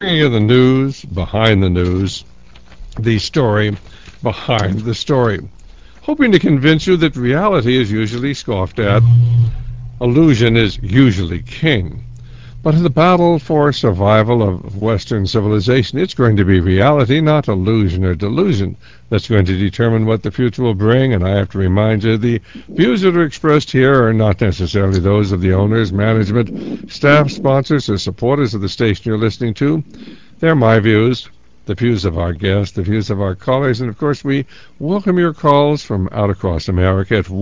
Bringing you the news behind the news, the story behind the story. Hoping to convince you that reality is usually scoffed at, illusion is usually king. But in the battle for survival of Western civilization, it's going to be reality, not illusion or delusion, that's going to determine what the future will bring. And I have to remind you, the views that are expressed here are not necessarily those of the owners, management, staff, sponsors, or supporters of the station you're listening to. They're my views, the views of our guests, the views of our callers, and of course we welcome your calls from out across America at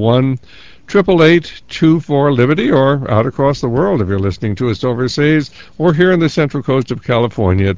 1-888-24-LIBERTY, or out across the world if you're listening to us overseas, or here on the central coast of California at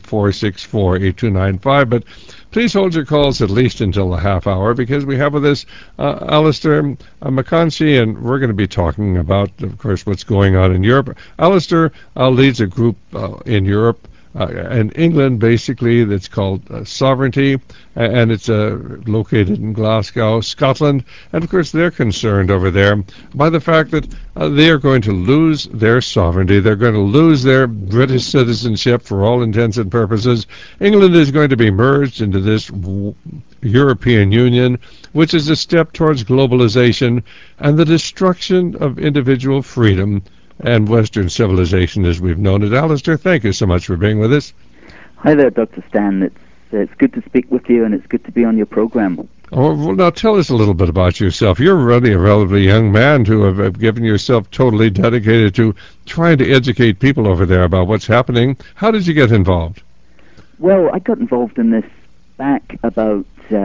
464-8295. But please hold your calls at least until the half hour, because we have with us Alistair McConchie, and we're going to be talking about, of course, what's going on in Europe. Alistair leads a group in Europe and England, basically, that's called Sovereignty, and it's located in Glasgow, Scotland. And of course they're concerned over there by the fact that they are going to lose their sovereignty. They're going to lose their British citizenship for all intents and purposes. England is going to be merged into this European Union, which is a step towards globalization and the destruction of individual freedom and Western civilization as we've known it. Alistair, thank you so much for being with us. Hi there, Dr. Stan. It's good to speak with you, and it's good to be on your program. Oh, well, now tell us a little bit about yourself. You're really a relatively young man to have given yourself totally dedicated to trying to educate people over there about what's happening. How did you get involved? Well, I got involved in this back about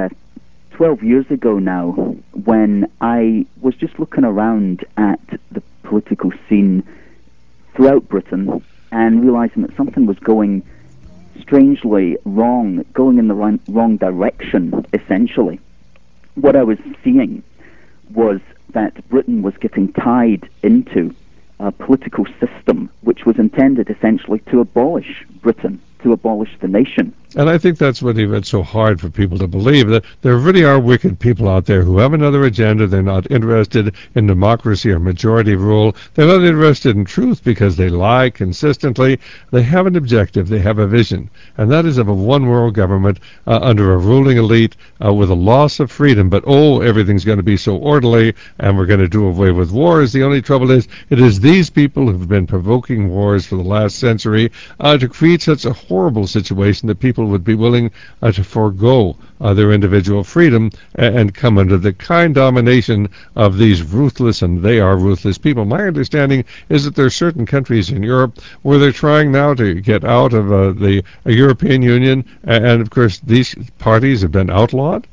12 years ago now, when I was just looking around at the political scene throughout Britain and realizing that something was going strangely wrong, going in the wrong direction, essentially. What I was seeing was that Britain was getting tied into a political system which was intended essentially to abolish Britain, to abolish the nation. And I think that's what made it so hard for people to believe, that there really are wicked people out there who have another agenda. They're not interested in democracy or majority rule. They're not interested in truth because they lie consistently. They have an objective. They have a vision. And that is of a one-world government under a ruling elite with a loss of freedom. But, everything's going to be so orderly and we're going to do away with wars. The only trouble is, it is these people who've been provoking wars for the last century to create such a horrible situation that people would be willing to forego their individual freedom and come under the kind domination of these ruthless, and they are ruthless people. My understanding is that there are certain countries in Europe where they're trying now to get out of the European Union, and of course these parties have been outlawed.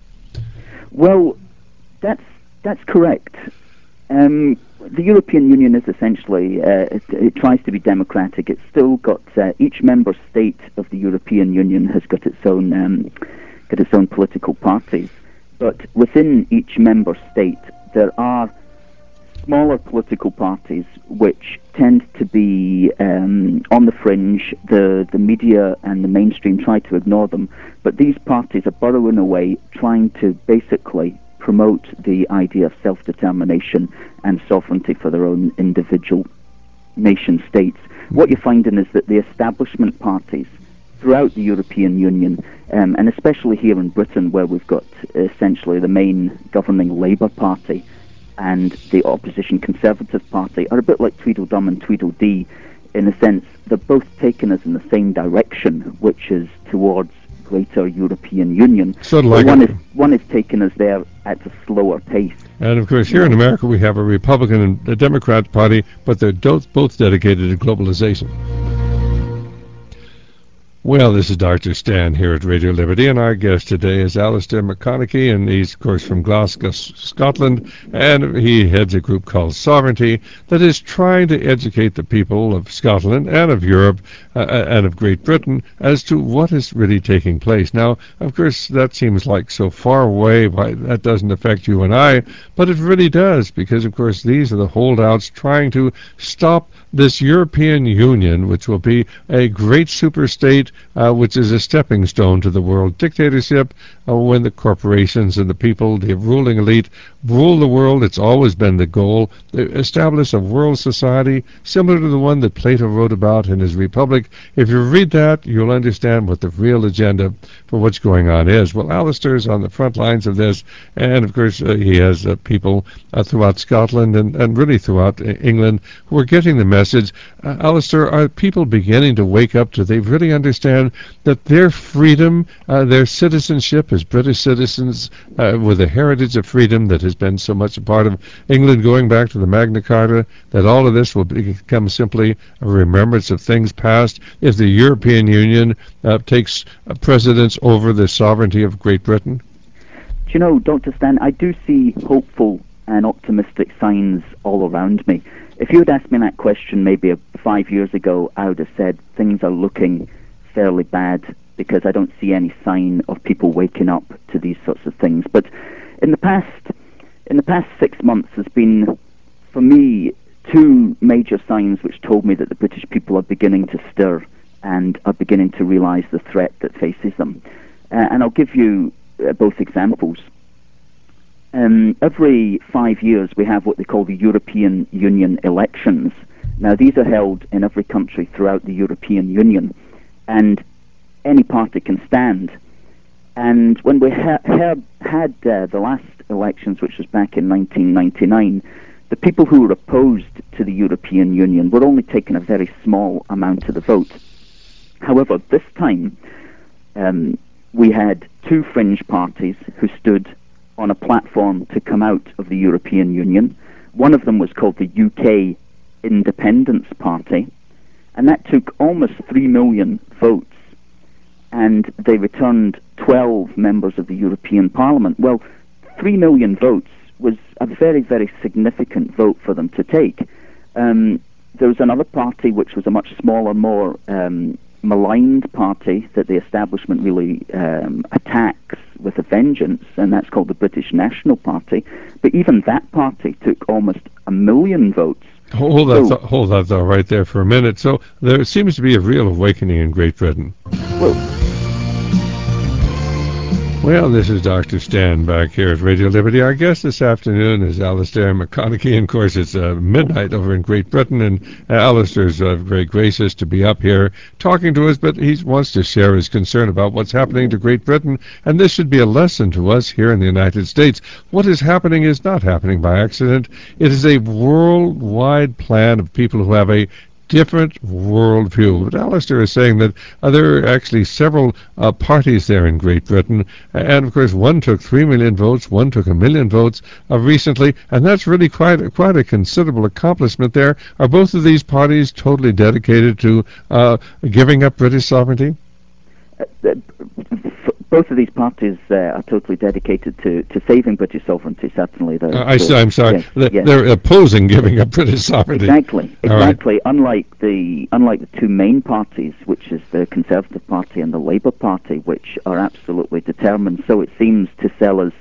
Well, that's correct. The European Union is essentially, it tries to be democratic. It's still got, each member state of the European Union has got its own political parties. But within each member state, there are smaller political parties which tend to be on the fringe. The media and the mainstream try to ignore them. But these parties are burrowing away, trying to basically promote the idea of self-determination and sovereignty for their own individual nation states. What you're finding is that the establishment parties throughout the European Union, and especially here in Britain, where we've got essentially the main governing Labour Party and the opposition Conservative Party, are a bit like Tweedledum and Tweedledee, in a sense. They're both taking us in the same direction, which is towards greater European Union. Sort of like one is taking us there at a slower pace. And of course, here in America, we have a Republican and a Democrat Party, but they're both dedicated to globalization. Well, this is Dr. Stan here at Radio Liberty, and our guest today is Alistair McConchie, and he's, of course, from Glasgow, Scotland, and he heads a group called Sovereignty that is trying to educate the people of Scotland and of Europe and of Great Britain as to what is really taking place. Now, of course, that seems like so far away, why that doesn't affect you and I, but it really does, because, of course, these are the holdouts trying to stop this European Union, which will be a great superstate which is a stepping stone to the world dictatorship, when the corporations and the people, the ruling elite, rule the world. It's always been the goal. They establish a world society similar to the one that Plato wrote about in his Republic. If you read that, you'll understand what the real agenda for what's going on is. Well, Alistair's on the front lines of this, and of course he has people throughout Scotland and really throughout England who are getting the message. Alistair, are people beginning to wake up? Do they really understand that their freedom, their citizenship as British citizens, with a heritage of freedom that has been so much a part of England going back to the Magna Carta, that all of this will become simply a remembrance of things past if the European Union takes precedence over the sovereignty of Great Britain? Do you know, Dr. Stan, I do see hopeful and optimistic signs all around me. If you had asked me that question maybe 5 years ago, I would have said things are looking fairly bad because I don't see any sign of people waking up to these sorts of things. But in the past 6 months, there's been, for me, two major signs which told me that the British people are beginning to stir and are beginning to realize the threat that faces them. And I'll give you both examples. Every 5 years we have what they call the European Union elections. Now these are held in every country throughout the European Union, and any party can stand. And when we had the last elections, which was back in 1999, the people who were opposed to the European Union were only taking a very small amount of the vote. However, this time we had two fringe parties who stood on a platform to come out of the European Union. One of them was called the UK Independence Party, and that took almost 3 million votes, and they returned 12 members of the European Parliament. Well, 3 million votes was a very, very significant vote for them to take. There was another party which was a much smaller, more maligned party that the establishment really attacks with a vengeance, and that's called the British National Party. But even that party took almost 1 million votes. Hold that thought right there for a minute. So there seems to be a real awakening in Great Britain. Well, this is Dr. Stan back here at Radio Liberty. Our guest this afternoon is Alistair McConaughey. And of course, it's midnight over in Great Britain, and Alistair's very gracious to be up here talking to us, but he wants to share his concern about what's happening to Great Britain, and this should be a lesson to us here in the United States. What is happening is not happening by accident. It is a worldwide plan of people who have a different worldview. But Alistair is saying that there are actually several parties there in Great Britain, and of course one took 3 million votes, one took 1 million votes recently, and that's really quite a considerable accomplishment there. Are both of these parties totally dedicated to giving up British sovereignty? Both of these parties are totally dedicated to saving British sovereignty, certainly. I'm sorry. Yes. They're opposing giving up British sovereignty. Exactly. Right. Unlike the two main parties, which is the Conservative Party and the Labour Party, which are absolutely determined, so it seems, to sell us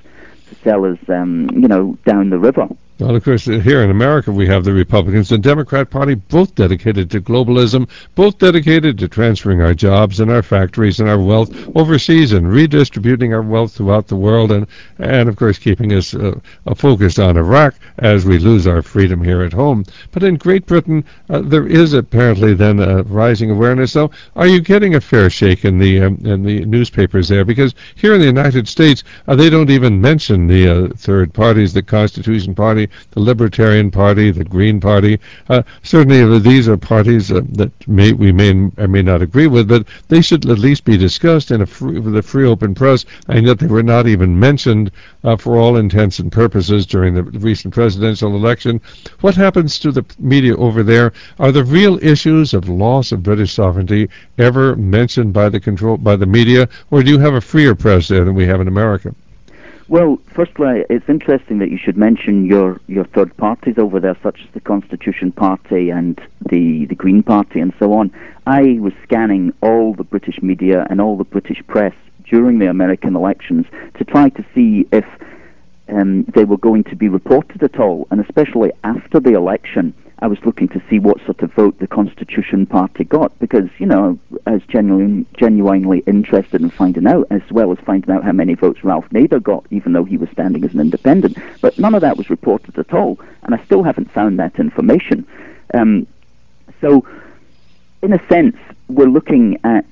down the river. Well, of course, here in America we have the Republicans and Democrat Party, both dedicated to globalism, both dedicated to transferring our jobs and our factories and our wealth overseas and redistributing our wealth throughout the world, and of course keeping us focused on Iraq as we lose our freedom here at home. But in Great Britain, there is apparently then a rising awareness. So, are you getting a fair shake in the newspapers there? Because here in the United States, they don't even mention the third parties, the Constitution Party, the Libertarian Party, the Green Party. Certainly these are parties that we may or may not agree with, but they should at least be discussed with a free open press, and yet they were not even mentioned for all intents and purposes during the recent presidential election. What happens to the media over there? Are the real issues of loss of British sovereignty ever mentioned by the media, or do you have a freer press there than we have in America? Well, firstly, it's interesting that you should mention your third parties over there, such as the Constitution Party and the Green Party and so on. I was scanning all the British media and all the British press during the American elections to try to see if they were going to be reported at all, and especially after the election. I was looking to see what sort of vote the Constitution Party got, because, I was genuinely interested in finding out, as well as finding out how many votes Ralph Nader got, even though he was standing as an independent. But none of that was reported at all, and I still haven't found that information. So, in a sense, we're looking at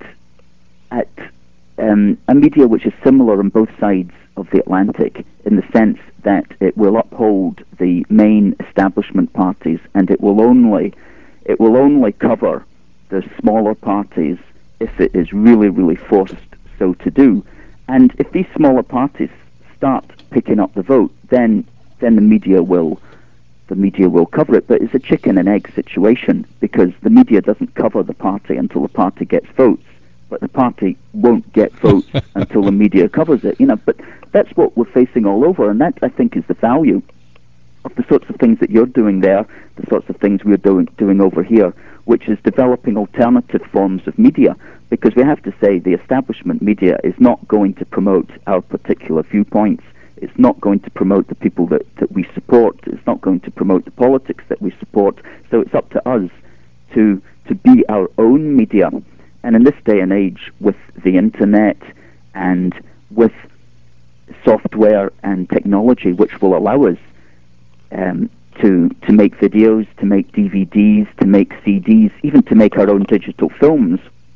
a media which is similar on both sides of the Atlantic, in the sense that it will uphold the main establishment parties, and it will only cover the smaller parties if it is really, really forced so to do. And if these smaller parties start picking up the vote, then the media will cover it. But it's a chicken and egg situation, because the media doesn't cover the party until the party gets votes, but the party won't get votes until the media covers it. But that's what we're facing all over, and that, I think, is the value of the sorts of things that you're doing there, the sorts of things we're doing over here, which is developing alternative forms of media. Because we have to say, the establishment media is not going to promote our particular viewpoints. It's not going to promote the people that we support. It's not going to promote the politics that we support. So it's up to us to be our own media. And in this day and age, with the internet and with software and technology which will allow us to make videos, to make DVDs, to make CDs, even to make our own digital films,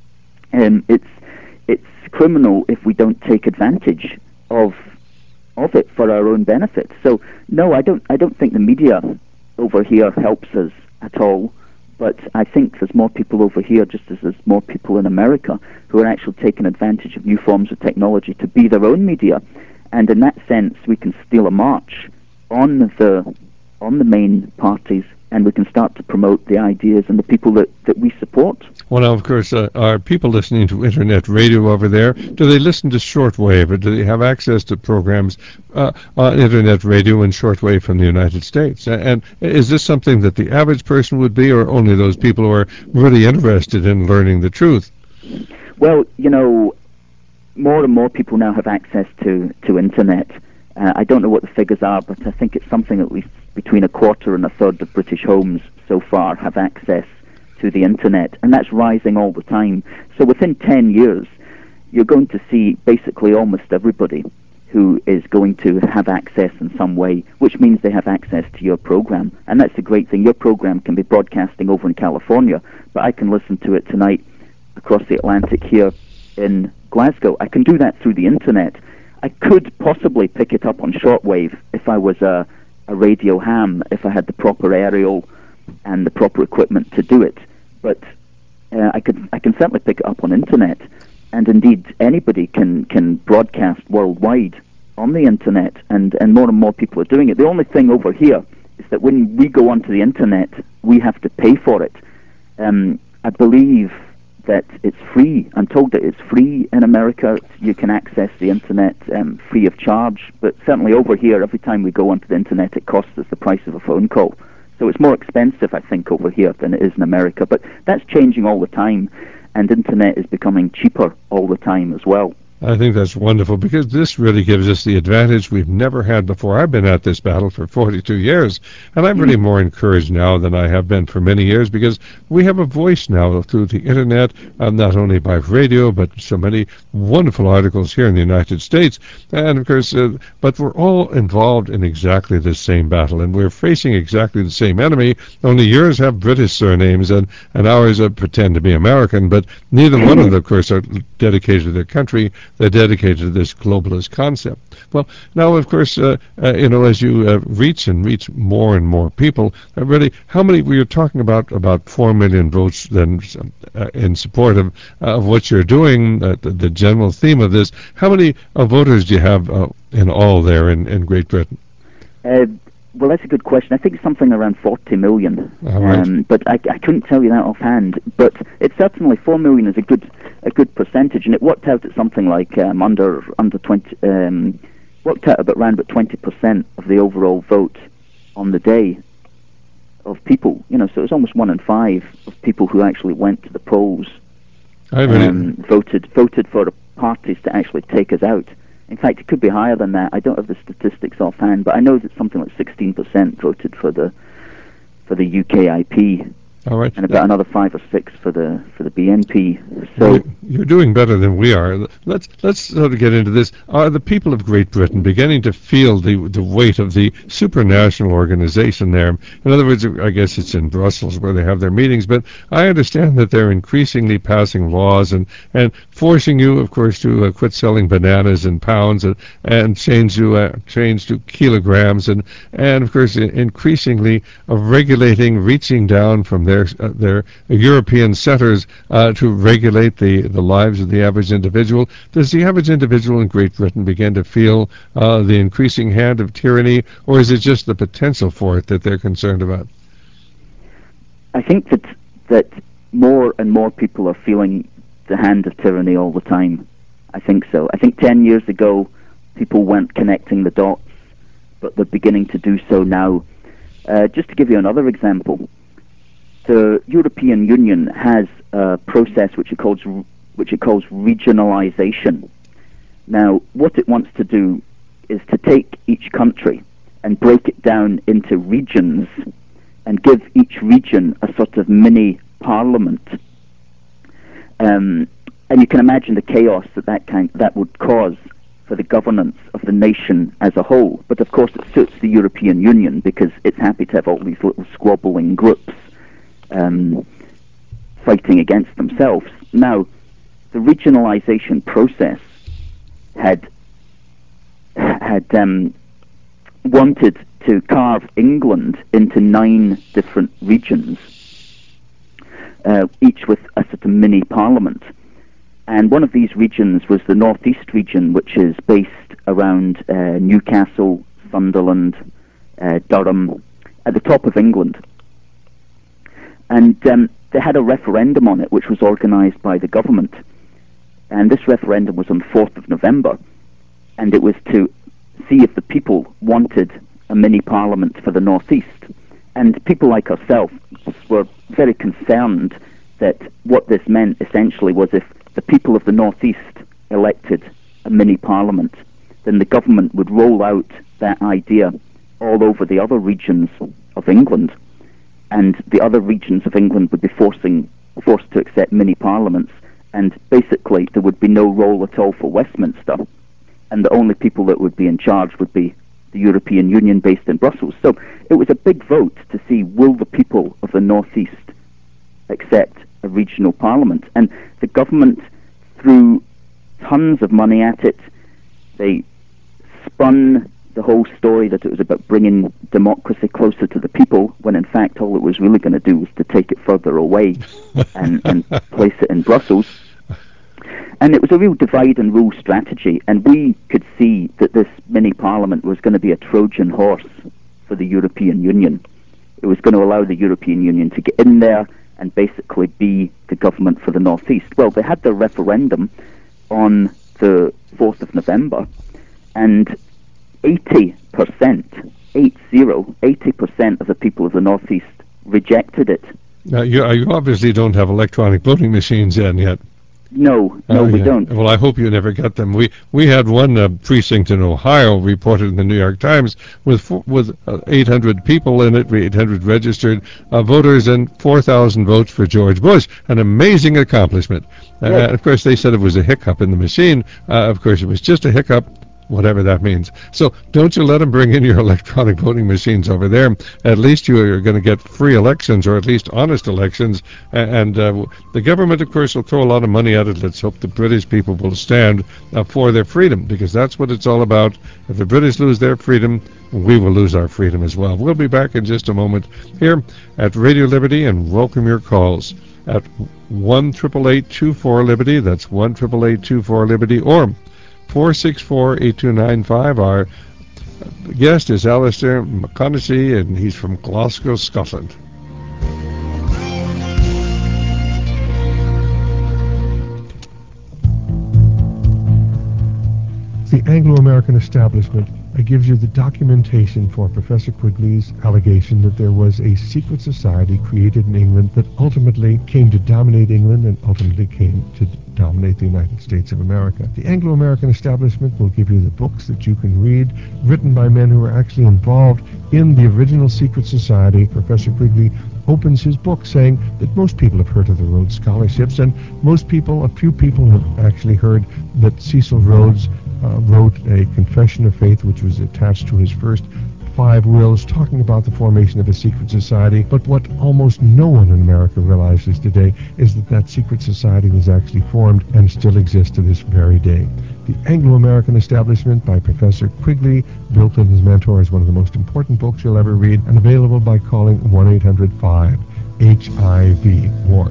it's criminal if we don't take advantage of it for our own benefit. So no, I don't think the media over here helps us at all. But I think there's more people over here, just as there's more people in America, who are actually taking advantage of new forms of technology to be their own media. And in that sense, we can steal a march on the main parties, and we can start to promote the ideas and the people that we support. Well, now, of course, are people listening to Internet radio over there? Do they listen to shortwave, or do they have access to programs on Internet radio and shortwave from the United States? And is this something that the average person would be, or only those people who are really interested in learning the truth? Well, more and more people now have access to Internet. I don't know what the figures are, but I think it's something at least between a quarter and a third of British homes so far have access to the Internet, and that's rising all the time. So within 10 years, you're going to see basically almost everybody who is going to have access in some way, which means they have access to your program. And that's the great thing. Your program can be broadcasting over in California, but I can listen to it tonight across the Atlantic here in Glasgow. I can do that through the Internet. I could possibly pick it up on shortwave if I was a radio ham, if I had the proper aerial and the proper equipment to do it. But I can certainly pick it up on Internet, and indeed anybody can broadcast worldwide on the Internet, and more people are doing it. The only thing over here is that when we go onto the Internet, we have to pay for it. I believe that it's free. I'm told that it's free in America. You can access the Internet free of charge, but certainly over here, every time we go onto the Internet, it costs us the price of a phone call. So it's more expensive, I think, over here than it is in America. But that's changing all the time, and Internet is becoming cheaper all the time as well. I think that's wonderful, because this really gives us the advantage we've never had before. I've been at this battle for 42 years, and I'm really more encouraged now than I have been for many years, because we have a voice now through the Internet, not only by radio, but so many wonderful articles here in the United States. And, of course, but we're all involved in exactly the same battle, and we're facing exactly the same enemy, only yours have British surnames, and ours pretend to be American, but neither one of them, of course, are dedicated to their country. They're dedicated to this globalist concept. Well, now, of course, as you reach more and more people, really, how many, we were talking about 4 million votes then in support of what you're doing, the general theme of this. How many voters do you have in all there in Great Britain? Well, that's a good question. I think something around 40 million. Right. But I couldn't tell you that offhand. But it's certainly 4 million is a good percentage, and it worked out at something like under 20. Worked out around 20% of the overall vote on the day of people. So it was almost 1 in 5 of people who actually went to the polls voted for the parties to actually take us out. In fact, it could be higher than that. I don't have the statistics offhand, but I know that something like 16% voted for the for the UKIP. All right. And about another 5 or 6 for the BNP. So you're doing better than we are. Let's sort of get into this. Are the people of Great Britain beginning to feel the weight of the supranational organization there? In other words, I guess it's in Brussels where they have their meetings, but I understand that they're increasingly passing laws and forcing you, of course, to quit selling bananas in pounds and change to kilograms and of course increasingly regulating, reaching down from their European centers to regulate the lives of the average individual. Does the average individual in Great Britain begin to feel the increasing hand of tyranny, or is it just the potential for it that they're concerned about? I think that more and more people are feeling the hand of tyranny all the time. I think so. I think 10 years ago people weren't connecting the dots, but they're beginning to do so now. Just to give you another example, the European Union has a process which it calls regionalization. Now, what it wants to do is to take each country and break it down into regions and give each region a sort of mini parliament. And you can imagine the chaos that would cause for the governance of the nation as a whole. But of course it suits the European Union because it's happy to have all these little squabbling groups fighting against themselves. Now, the regionalization process had wanted to carve England into 9 different regions, each with a sort of mini parliament. And one of these regions was the Northeast region, which is based around Newcastle, Sunderland, Durham, at the top of England. And they had a referendum on it, which was organised by the government. And this referendum was on 4th of November. And it was to see if the people wanted a mini parliament for the Northeast. And people like ourselves were very concerned that what this meant essentially was if the people of the Northeast elected a mini parliament, then the government would roll out that idea all over the other regions of England, and the other regions of England would be forced to accept mini parliaments, and basically there would be no role at all for Westminster, and the only people that would be in charge would be the European Union based in Brussels. So it was a big vote to see, will the people of the Northeast accept a regional parliament? And the government threw tons of money at it. They spun the whole story that it was about bringing democracy closer to the people, when in fact all it was really going to do was to take it further away and place it in Brussels. And it was a real divide and rule strategy, and we could see that this mini parliament was going to be a Trojan horse for the European Union. It was going to allow the European Union to get in there and basically be the government for the Northeast. Well, they had their referendum on the 4th of November, and 80% of the people of the Northeast rejected it. Now, you obviously don't have electronic voting machines yet. No, we don't. Well, I hope you never get them. We had one precinct in Ohio reported in the New York Times with 800 people in it, 800 registered voters, and 4,000 votes for George Bush. An amazing accomplishment. Yes. Of course, they said it was a hiccup in the machine. Of course, it was just a hiccup, whatever that means. So don't you let them bring in your electronic voting machines over there. At least you are going to get free elections, or at least honest elections. And the government, of course, will throw a lot of money at it. Let's hope the British people will stand for their freedom, because that's what it's all about. If the British lose their freedom, we will lose our freedom as well. We'll be back in just a moment here at Radio Liberty, and welcome your calls at 1-888-24-LIBERTY. That's 1-888-24-LIBERTY, or 464-8295. Our guest is Alistair McConaughey, and he's from Glasgow, Scotland. The Anglo-American establishment gives you the documentation for Professor Quigley's allegation that there was a secret society created in England that ultimately came to dominate England and ultimately came to dominate the United States of America. The Anglo-American establishment will give you the books that you can read, written by men who were actually involved in the original secret society. Professor Quigley opens his book saying that most people have heard of the Rhodes Scholarships, and a few people have actually heard that Cecil Rhodes wrote a confession of faith which was attached to his first 5 wills talking about the formation of a secret society. But what almost no one in America realizes today is that that secret society was actually formed and still exists to this very day. The Anglo-American Establishment by Professor Quigley, Bill Clinton's mentor, is one of the most important books you'll ever read, and available by calling 1-800-5-HIV-WAR.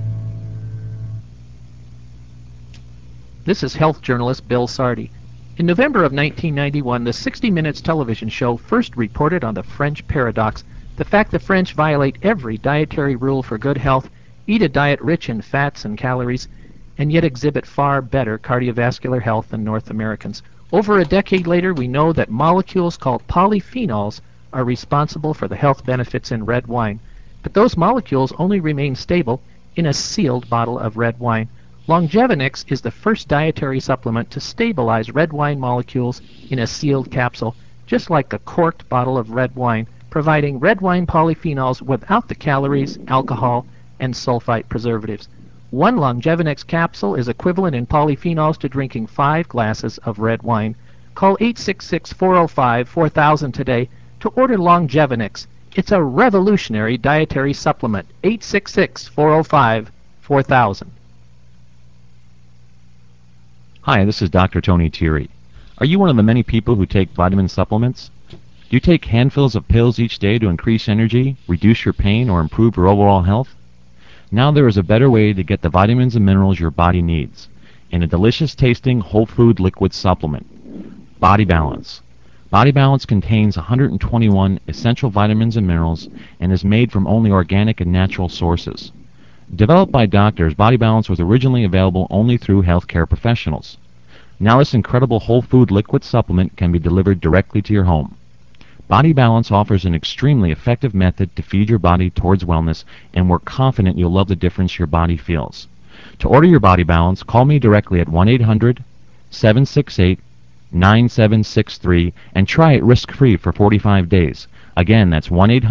This is health journalist Bill Sardi. In November of 1991, the 60 Minutes television show first reported on the French paradox, the fact the French violate every dietary rule for good health, eat a diet rich in fats and calories, and yet exhibit far better cardiovascular health than North Americans. Over a decade later, we know that molecules called polyphenols are responsible for the health benefits in red wine, but those molecules only remain stable in a sealed bottle of red wine. Longevinix is the first dietary supplement to stabilize red wine molecules in a sealed capsule, just like a corked bottle of red wine, providing red wine polyphenols without the calories, alcohol, and sulfite preservatives. One Longevinix capsule is equivalent in polyphenols to drinking 5 glasses of red wine. Call 866-405-4000 today to order Longevinix. It's a revolutionary dietary supplement. 866-405-4000. Hi, this is Dr. Tony Thierry. Are you one of the many people who take vitamin supplements? Do you take handfuls of pills each day to increase energy, reduce your pain, or improve your overall health? Now there is a better way to get the vitamins and minerals your body needs in a delicious-tasting whole food liquid supplement. Body Balance. Body Balance contains 121 essential vitamins and minerals and is made from only organic and natural sources. Developed by doctors, Body Balance was originally available only through healthcare professionals. Now this incredible whole food liquid supplement can be delivered directly to your home. Body Balance offers an extremely effective method to feed your body towards wellness, and we're confident you'll love the difference your body feels. To order your Body Balance, call me directly at 1-800-768-9763 and try it risk-free for 45 days. Again, that's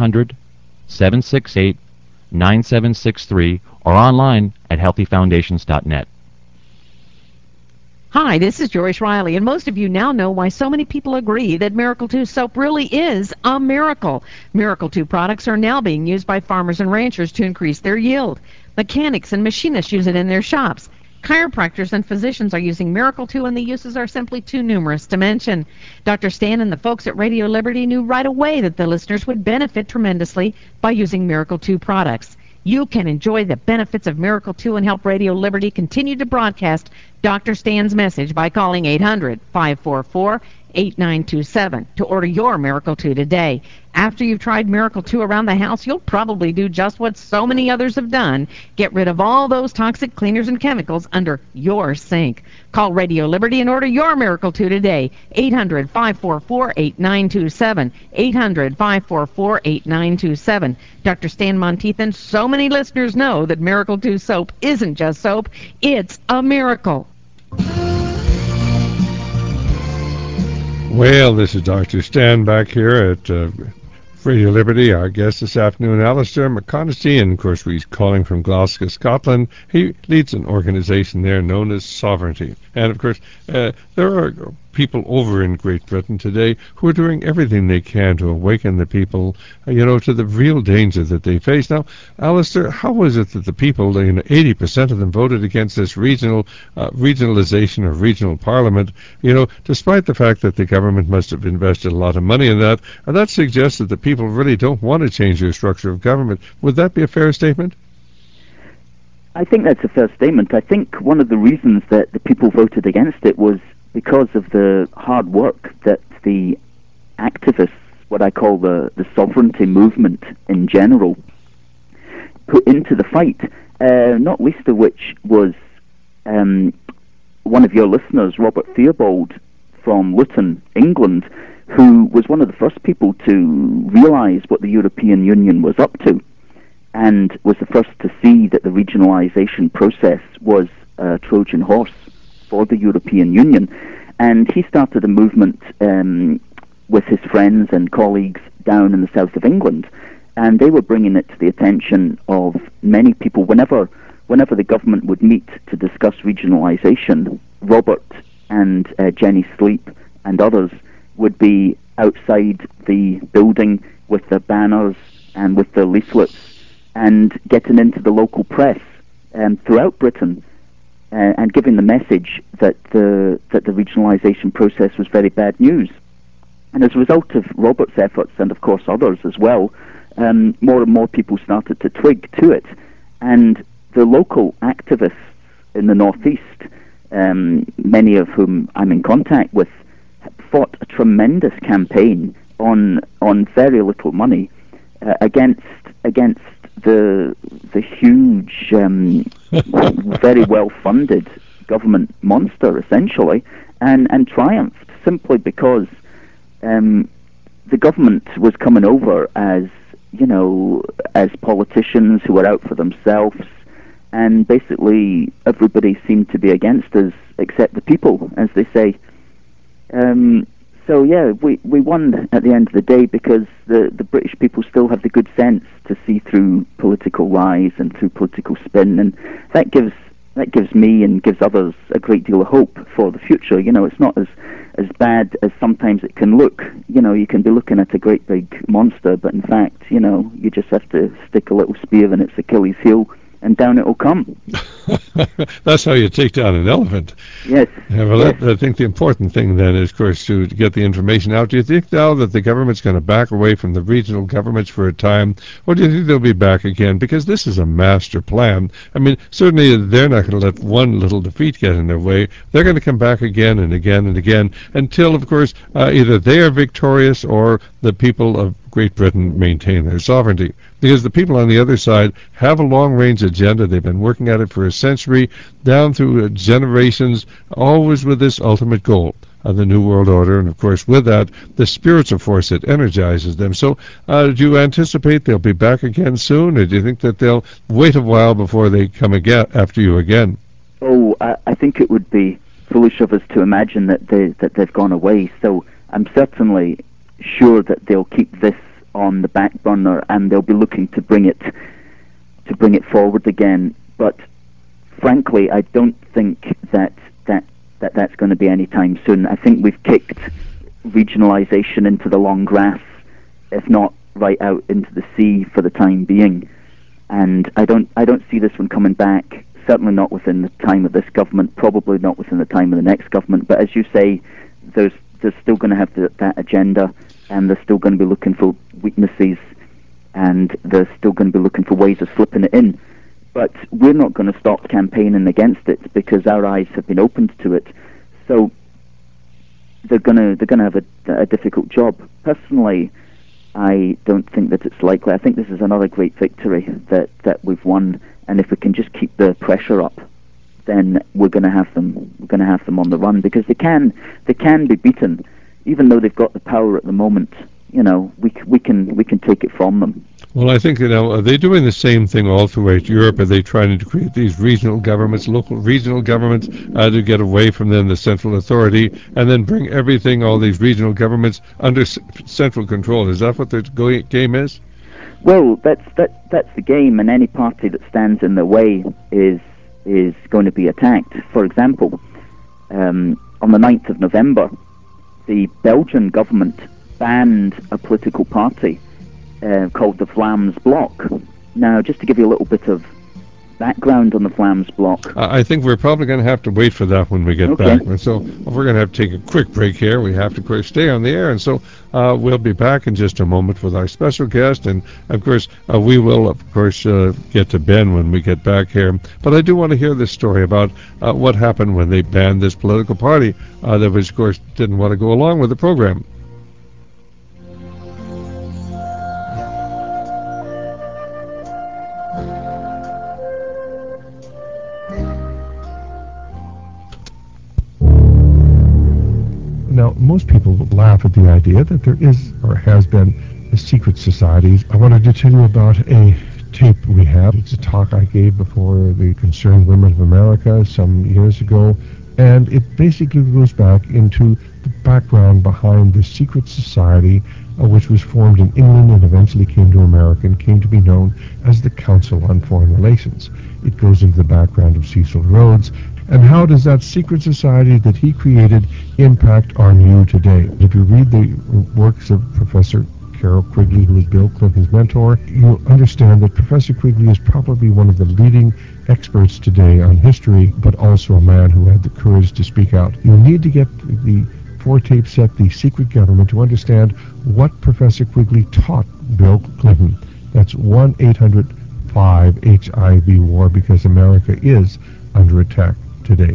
1-800-768-9763 or online at healthyfoundations.net. Hi, this is Joyce Riley, and most of you now know why so many people agree that Miracle 2 soap really is a miracle. Miracle 2 products are now being used by farmers and ranchers to increase their yield. Mechanics and machinists use it in their shops. Chiropractors and physicians are using Miracle 2, and the uses are simply too numerous to mention. Dr. Stan and the folks at Radio Liberty knew right away that the listeners would benefit tremendously by using Miracle 2 products. You can enjoy the benefits of Miracle 2 and help Radio Liberty continue to broadcast Dr. Stan's message by calling 800-544-8927 to order your Miracle 2 today. After you've tried Miracle 2 around the house, you'll probably do just what so many others have done. Get rid of all those toxic cleaners and chemicals under your sink. Call Radio Liberty and order your Miracle 2 today. 800-544-8927. 800-544-8927. Dr. Stan Monteith, so many listeners know that Miracle 2 soap isn't just soap, it's a miracle. Well, this is Dr. Stan back here at Radio Liberty. Our guest this afternoon, Alistair McConaughey, and of course he's calling from Glasgow, Scotland. He leads an organization there known as Sovereignty. And of course, there are people over in Great Britain today who are doing everything they can to awaken the people, to the real danger that they face. Now, Alistair, how was it that the people, 80% of them voted against this regionalization of regional parliament, despite the fact that the government must have invested a lot of money in that, and that suggests that the people really don't want to change their structure of government. Would that be a fair statement? I think that's a fair statement. I think one of the reasons that the people voted against it was because of the hard work that the activists, what I call the sovereignty movement in general, put into the fight, not least of which was one of your listeners, Robert Theobald from Luton, England, who was one of the first people to realize what the European Union was up to, and was the first to see that the regionalization process was a Trojan horse for the European Union. And he started a movement with his friends and colleagues down in the south of England, and they were bringing it to the attention of many people. Whenever the government would meet to discuss regionalization, Robert and Jenny Sleep and others would be outside the building with the banners and with the leaflets and getting into the local press throughout Britain and giving the message that the regionalisation process was very bad news. And as a result of Robert's efforts, and of course others as well, more and more people started to twig to it. And the local activists in the northeast, many of whom I'm in contact with, fought a tremendous campaign on very little money against the huge, very well-funded government monster, essentially, and triumphed simply because the government was coming over as politicians who were out for themselves, and basically everybody seemed to be against us except the people, as they say. So yeah, we won at the end of the day because the British people still have the good sense to see through political lies and through political spin, and that gives me and gives others a great deal of hope for the future. It's not as bad as sometimes it can look. You can be looking at a great big monster, but in fact, you just have to stick a little spear in its Achilles heel, and down it will come. That's how you take down an elephant. Yes. Yeah, well, yes. I think the important thing then is, of course, to get the information out. Do you think now that the government's going to back away from the regional governments for a time, or do you think they'll be back again? Because this is a master plan. I mean, certainly they're not going to let one little defeat get in their way. They're going to come back again and again and again until, of course, either they are victorious or the people of Great Britain maintain their sovereignty. Because the people on the other side have a long-range agenda. They've been working at it for a century, down through generations, always with this ultimate goal of the New World Order. And, of course, with that, the spiritual force that energizes them. So do you anticipate they'll be back again soon, or do you think that they'll wait a while before they come again after you again? Oh, I think it would be foolish of us to imagine that they've gone away. So I'm certainly sure that they'll keep this on the back burner, and they'll be looking to bring it forward again. But frankly, I don't think that's going to be any time soon. I think we've kicked regionalisation into the long grass, if not right out into the sea for the time being. And I don't see this one coming back. Certainly not within the time of this government. Probably not within the time of the next government. But as you say, they're still going to have that agenda, and they're still going to be looking for weaknesses, and they're still going to be looking for ways of slipping it in. But we're not going to stop campaigning against it because our eyes have been opened to it. So they're going to have a difficult job. Personally, I don't think that it's likely. I think this is another great victory that we've won, and if we can just keep the pressure up, then we're going to have them. We're going to have them on the run because they can be beaten, even though they've got the power at the moment. We can take it from them. Well, I think, are they doing the same thing all throughout Europe? Are they trying to create these regional governments, local regional governments, to get away from then the central authority, and then bring everything, all these regional governments, under central control? Is that what the game is? Well, that's the game, and any party that stands in the way is going to be attacked. For example, on the 9th of November, the Belgian government banned a political party called the Vlaams Blok. Now, just to give you a little bit of background on the Vlaams Blok. I think we're probably going to have to wait for that when we get back. And so we're going to have to take a quick break here. We have to, of course, stay on the air. And so we'll be back in just a moment with our special guest. And, of course, we will, of course, get to Ben when we get back here. But I do want to hear this story about what happened when they banned this political party that, of course, didn't want to go along with the program. Now, most people laugh at the idea that there is or has been a secret society. I wanted to tell you about a tape we have. It's a talk I gave before the Concerned Women of America some years ago, and it basically goes back into the background behind the secret society which was formed in England and eventually came to America and came to be known as the Council on Foreign Relations. It goes into the background of Cecil Rhodes, and how does that secret society that he created impact on you today? If you read the works of Professor Carroll Quigley, who was Bill Clinton's mentor, you'll understand that Professor Quigley is probably one of the leading experts today on history, but also a man who had the courage to speak out. You need to get the 4-tape set, The Secret Government, to understand what Professor Quigley taught Bill Clinton. That's 1-800-5-HIV-WAR, because America is under attack today.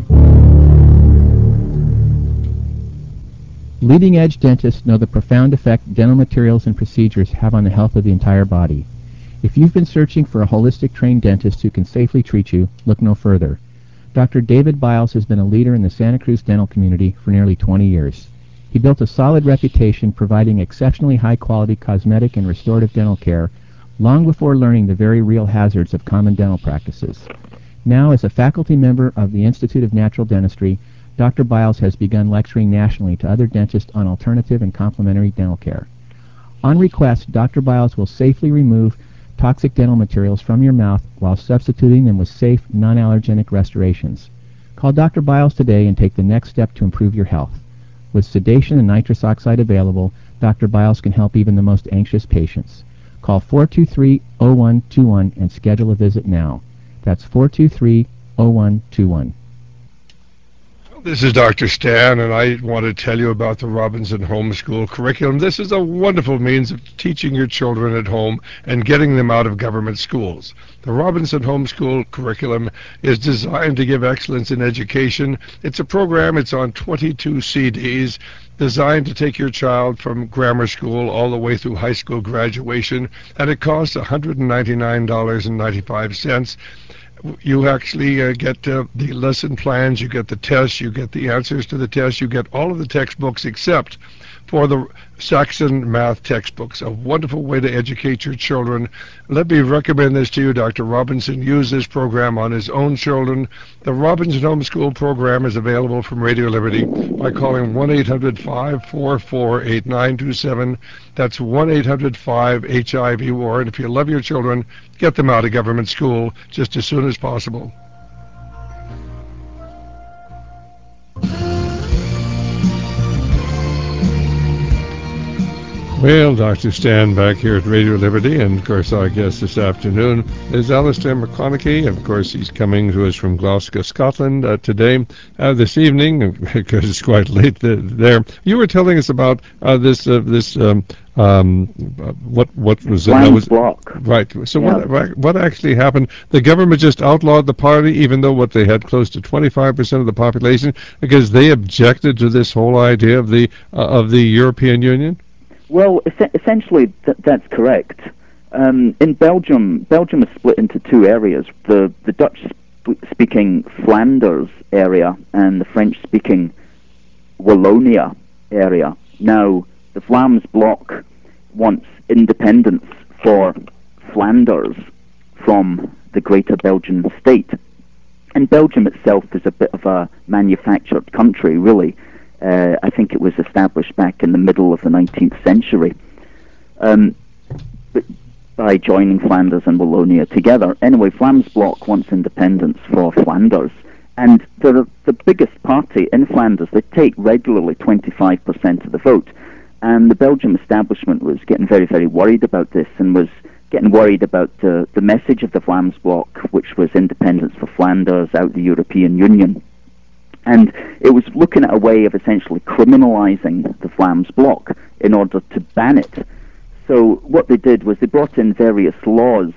Leading-edge dentists know the profound effect dental materials and procedures have on the health of the entire body. If you've been searching for a holistic trained dentist who can safely treat you, look no further. Dr. David Biles has been a leader in the Santa Cruz dental community for nearly 20 years. He built a solid reputation providing exceptionally high-quality cosmetic and restorative dental care long before learning the very real hazards of common dental practices. Now, as a faculty member of the Institute of Natural Dentistry, Dr. Biles has begun lecturing nationally to other dentists on alternative and complementary dental care. On request, Dr. Biles will safely remove toxic dental materials from your mouth while substituting them with safe, non-allergenic restorations. Call Dr. Biles today and take the next step to improve your health. With sedation and nitrous oxide available, Dr. Biles can help even the most anxious patients. Call 423-0121 and schedule a visit now. That's 423-0121. This is Dr. Stan, and I want to tell you about the Robinson Homeschool Curriculum. This is a wonderful means of teaching your children at home and getting them out of government schools. The Robinson Homeschool Curriculum is designed to give excellence in education. It's a program, it's on 22 CDs, designed to take your child from grammar school all the way through high school graduation, and it costs $199.95. You actually get the lesson plans, you get the tests, you get the answers to the tests, you get all of the textbooks except for the Saxon math textbooks. A wonderful way to educate your children. Let me recommend this to you. Dr. Robinson used this program on his own children. The Robinson Homeschool program is available from Radio Liberty by calling 1-800-544-8927. That's 1-800-5-HIV-WAR. And if you love your children, get them out of government school just as soon as possible. Well, Dr. Stan back here at Radio Liberty, and of course our guest this afternoon is Alistair McConaughey. Of course, he's coming to us from Glasgow, Scotland today, this evening, because it's quite late there. You were telling us about what was that? Lamb's Block. Right. So Yeah. what actually happened? The government just outlawed the party, even though they had close to 25% of the population, because they objected to this whole idea of the European Union. Well, essentially, that's correct. In Belgium is split into two areas: the Dutch-speaking Flanders area and the French-speaking Wallonia area. Now, the Vlaams Bloc wants independence for Flanders from the Greater Belgian state. And Belgium itself is a bit of a manufactured country, really. I think it was established back in the middle of the 19th century by joining Flanders and Wallonia together. Anyway, Vlaams Bloc wants independence for Flanders, and they're the biggest party in Flanders. They take regularly 25% of the vote, and the Belgian establishment was getting very, very worried about this, and was getting worried about the message of the Vlaams Bloc, which was independence for Flanders, out the European Union. And it was looking at a way of essentially criminalizing the Vlaams Bloc in order to ban it. So what they did was they brought in various laws,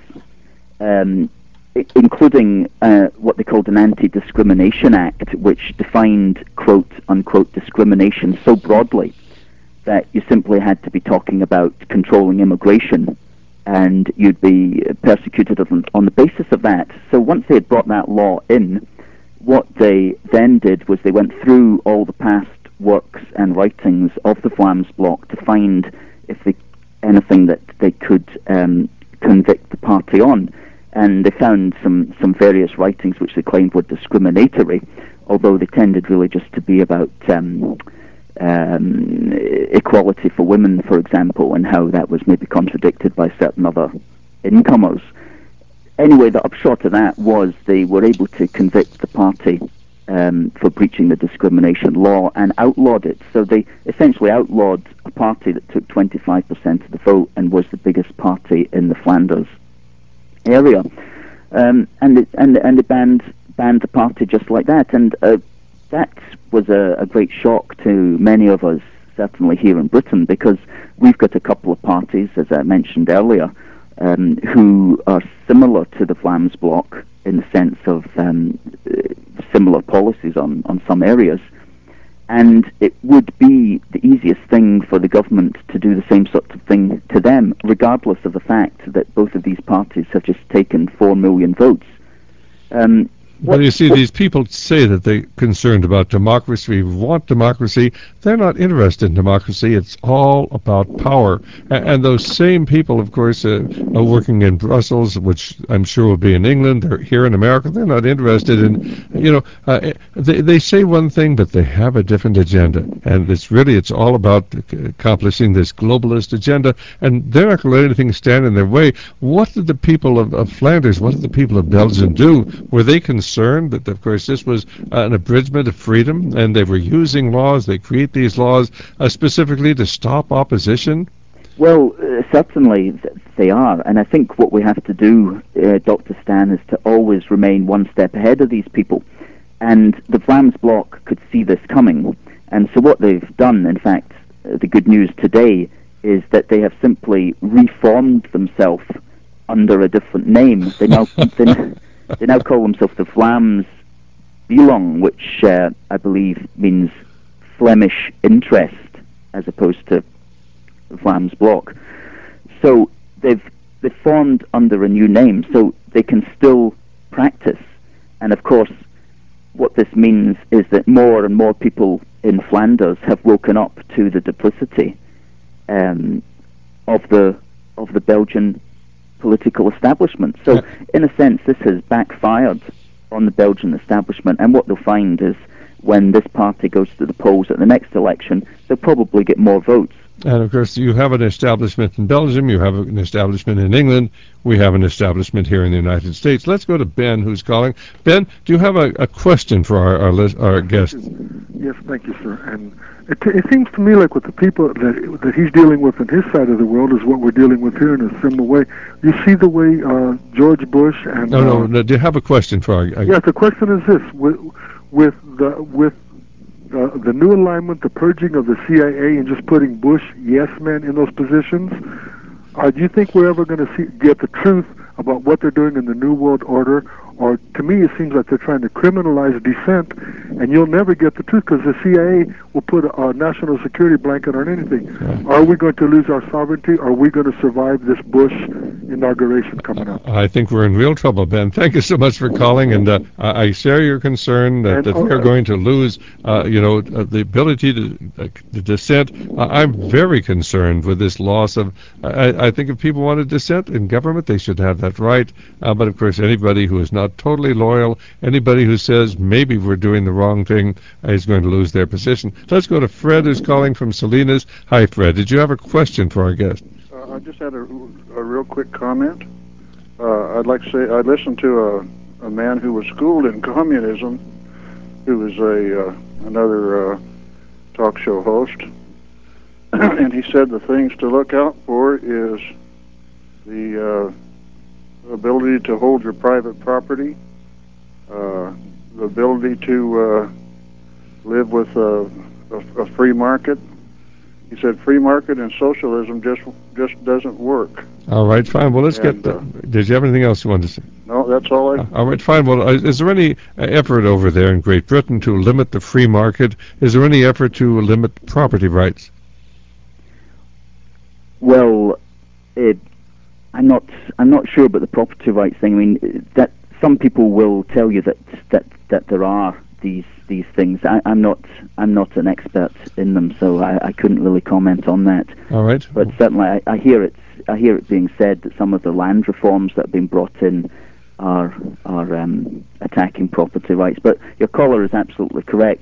including what they called an Anti-Discrimination Act, which defined quote-unquote discrimination so broadly that you simply had to be talking about controlling immigration, and you'd be persecuted on the basis of that. So once they had brought that law in, what they then did was they went through all the past works and writings of the Vlaams Bloc to find if anything that they could convict the party on. And they found some various writings which they claimed were discriminatory, although they tended really just to be about equality for women, for example, and how that was maybe contradicted by certain other incomers. Anyway, the upshot of that was they were able to convict the party for breaching the discrimination law and outlawed it. So they essentially outlawed a party that took 25% of the vote and was the biggest party in the Flanders area. And they banned the party just like that. And that was a great shock to many of us, certainly here in Britain, because we've got a couple of parties, as I mentioned earlier, who are similar to the Vlaams Bloc in the sense of similar policies on some areas. And it would be the easiest thing for the government to do the same sort of thing to them, regardless of the fact that both of these parties have just taken 4 million votes. Well, you see, these people say that they're concerned about democracy, want democracy. They're not interested in democracy. It's all about power. And those same people, of course, are working in Brussels, which I'm sure will be in England, or here in America. They're not interested in, they say one thing, but they have a different agenda. And it's all about accomplishing this globalist agenda. And they're not going to let anything stand in their way. What did the people of Flanders, what did the people of Belgium do? Were they concerned that, of course, this was an abridgment of freedom, and they were using laws, they create these laws specifically to stop opposition? Well, certainly they are, and I think what we have to do, Dr. Stan, is to always remain one step ahead of these people. And the Vlaams Bloc could see this coming, and so what they've done, in fact, the good news today, is that they have simply reformed themselves under a different name. They now they now call themselves the Vlaams Belang, which I believe means Flemish interest, as opposed to Vlaams Bloc. So they've formed under a new name, so they can still practice. And of course, what this means is that more and more people in Flanders have woken up to the duplicity of the Belgian political establishment. So, in a sense, this has backfired on the Belgian establishment, and what they'll find is when this party goes to the polls at the next election, they'll probably get more votes. And, of course, you have an establishment in Belgium, you have an establishment in England, we have an establishment here in the United States. Let's go to Ben, who's calling. Ben, do you have a question for our guest? Yes, thank you, sir. And it seems to me like with the people that he's dealing with in his side of the world is what we're dealing with here in a similar way. You see the way George Bush and... No, do you have a question for our guest? Yes, the question is this. With the new alignment, the purging of the CIA, and just putting Bush yes men in those positions, do you think we're ever going to get the truth about what they're doing in the New World Order? Or to me, it seems like they're trying to criminalize dissent, and you'll never get the truth because the CIA will put a national security blanket on anything. Yeah. Are we going to lose our sovereignty? Are we going to survive this Bush inauguration coming up? I think we're in real trouble, Ben. Thank you so much for calling, and I share your concern that we're going to lose, the ability to dissent. I'm very concerned with this loss of. I think if people want to dissent in government, they should have that right. But of course, anybody who is not totally loyal, anybody who says maybe we're doing the wrong thing is going to lose their position. Let's go to Fred, who's calling from Salinas. Hi, Fred. Did you have a question for our guest? I just had a real quick comment. I'd like to say I listened to a man who was schooled in communism, who was another talk show host, and he said the things to look out for is the ability to hold your private property, the ability to live with a free market. He said free market and socialism just doesn't work. All right, fine. Well, let's get... did you have anything else you wanted to say? No, that's all all right, fine. Well, is there any effort over there in Great Britain to limit the free market? Is there any effort to limit property rights? Well, I'm not sure about the property rights thing. I mean, that some people will tell you that there are these things. I'm not an expert in them, so I couldn't really comment on that. All right. But certainly I hear it being said that some of the land reforms that have been brought in are attacking property rights. But your caller is absolutely correct.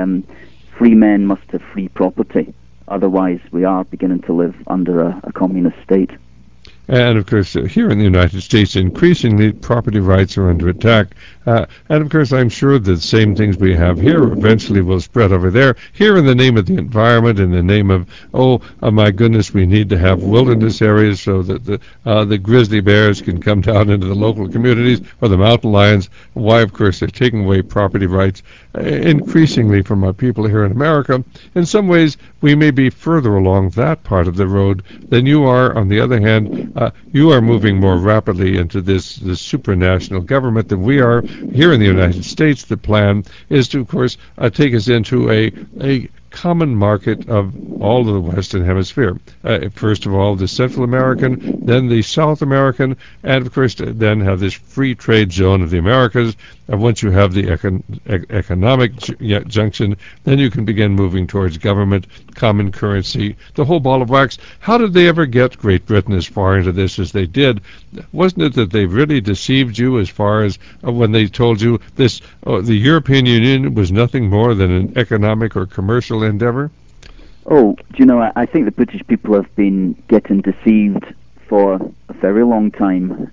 Free men must have free property. Otherwise, we are beginning to live under a communist state. And, of course, here in the United States, increasingly property rights are under attack. And, of course, I'm sure the same things we have here eventually will spread over there. Here, in the name of the environment, in the name of, my goodness, we need to have wilderness areas so that the grizzly bears can come down into the local communities, or the mountain lions. Why, of course, they're taking away property rights increasingly from our people here in America. In some ways, we may be further along that part of the road than you are. On the other hand, you are moving more rapidly into this supranational government than we are here in the United States. The plan is to, of course, take us into a common market of all of the Western Hemisphere. First of all, the Central American, then the South American, and of course then have this free trade zone of the Americas. And once you have the economic junction, then you can begin moving towards government, common currency, the whole ball of wax. How did they ever get Great Britain as far into this as they did? Wasn't it that they really deceived you as far as when they told you this, the European Union was nothing more than an economic or commercial endeavor? Oh, do you know, I think the British people have been getting deceived for a very long time,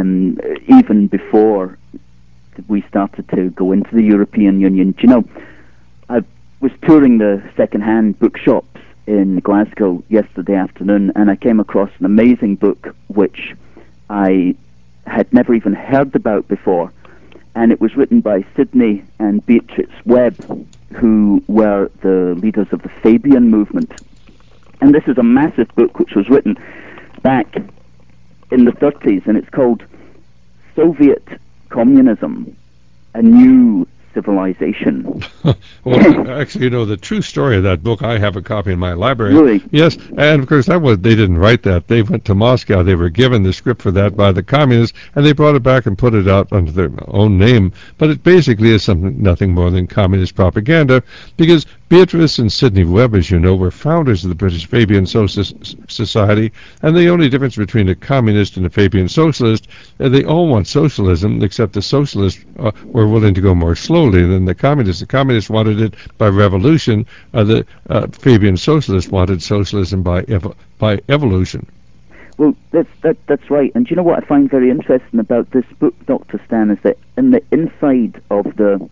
even before we started to go into the European Union. Do you know, I was touring the second-hand bookshops in Glasgow yesterday afternoon, and I came across an amazing book which I had never even heard about before, and it was written by Sidney and Beatrice Webb, who were the leaders of the Fabian movement. And this is a massive book which was written back in the 30s, and it's called Soviet Communism, A New Civilization. Well, actually, you know, the true story of that book, I have a copy in my library. Really? Yes, and of course, they didn't write that. They went to Moscow. They were given the script for that by the communists, and they brought it back and put it out under their own name. But it basically is nothing more than communist propaganda, because Beatrice and Sidney Webb, as you know, were founders of the British Fabian Socialist Society, and the only difference between a communist and a Fabian socialist, they all want socialism, except the socialists were willing to go more slowly than the communists. The communists wanted it by revolution. The Fabian socialists wanted socialism by evolution. Well, that's right. And do you know what I find very interesting about this book, Dr. Stan, is that in the inside of the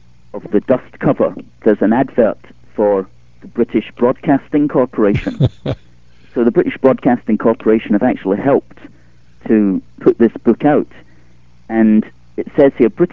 dust cover, there's an advert for the British Broadcasting Corporation. So the British Broadcasting Corporation have actually helped to put this book out. And it says here, the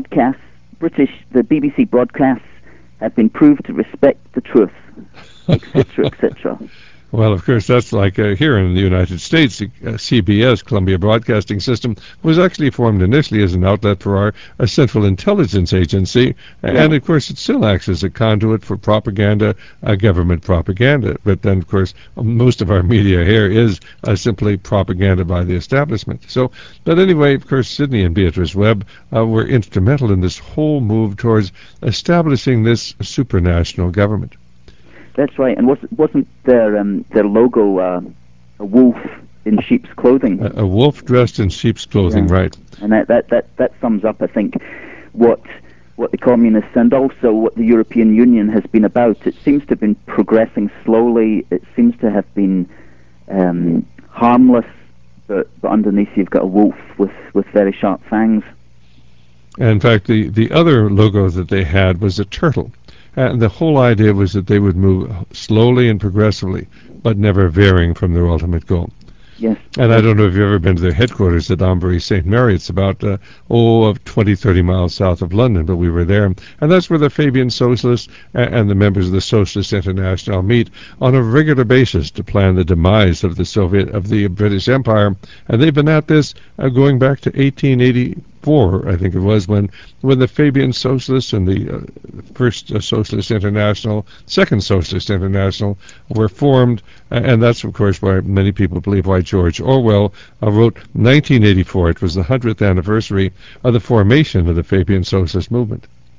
BBC broadcasts have been proved to respect the truth, etc., etc. Well, of course, that's like here in the United States, CBS, Columbia Broadcasting System, was actually formed initially as an outlet for our Central Intelligence Agency, and of course it still acts as a conduit for propaganda, government propaganda. But then, of course, most of our media here is simply propaganda by the establishment. So, but anyway, of course, Sidney and Beatrice Webb were instrumental in this whole move towards establishing this supranational government. That's right, and wasn't their logo a wolf in sheep's clothing? A wolf dressed in sheep's clothing, right? And that sums up, I think, what the communists and also what the European Union has been about. It seems to have been progressing slowly. It seems to have been harmless, but underneath you've got a wolf with very sharp fangs. In fact, the other logo that they had was a turtle. And the whole idea was that they would move slowly and progressively, but never veering from their ultimate goal. Yes. And I don't know if you've ever been to their headquarters at Ambury St. Mary. It's about 20, 30 miles south of London, but we were there. And that's where the Fabian Socialists and the members of the Socialist International meet on a regular basis to plan the demise of the British Empire. And they've been at this going back to 1884, I think it was, when the Fabian Socialists and the First Socialist International, Second Socialist International were formed, and that's, of course, why many people believe why George Orwell wrote 1984. It was the 100th anniversary of the formation of the Fabian Socialist movement.